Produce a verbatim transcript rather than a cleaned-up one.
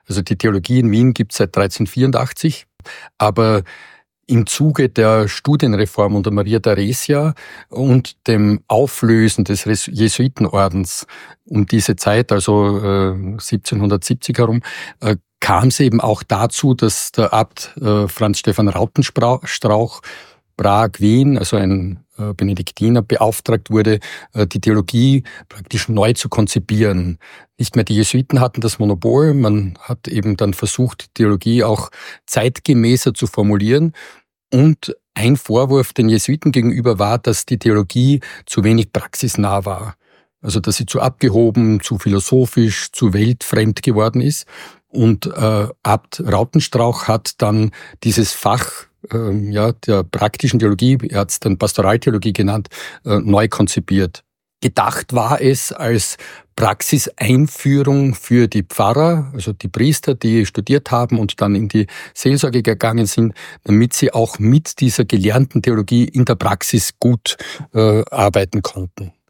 Also die Theologie in Wien gibt es seit dreizehnhundertvierundachtzig, aber im Zuge der Studienreform unter Maria Theresia und dem Auflösen des Jesuitenordens um diese Zeit, also äh, siebzehnhundertsiebzig herum, äh, kam es eben auch dazu, dass der Abt äh, Franz Stephan Rautenstrauch Prag, Wien, also ein äh, Benediktiner, beauftragt wurde, äh, die Theologie praktisch neu zu konzipieren. Nicht mehr die Jesuiten hatten das Monopol, man hat eben dann versucht, die Theologie auch zeitgemäßer zu formulieren. Und ein Vorwurf den Jesuiten gegenüber war, dass die Theologie zu wenig praxisnah war. Also dass sie zu abgehoben, zu philosophisch, zu weltfremd geworden ist. Und äh, Abt Rautenstrauch hat dann dieses Fach äh, ja, der praktischen Theologie, er hat es dann Pastoraltheologie genannt, äh, neu konzipiert. Gedacht war es als Praxiseinführung für die Pfarrer, also die Priester, die studiert haben und dann in die Seelsorge gegangen sind, damit sie auch mit dieser gelernten Theologie in der Praxis gut äh, arbeiten konnten.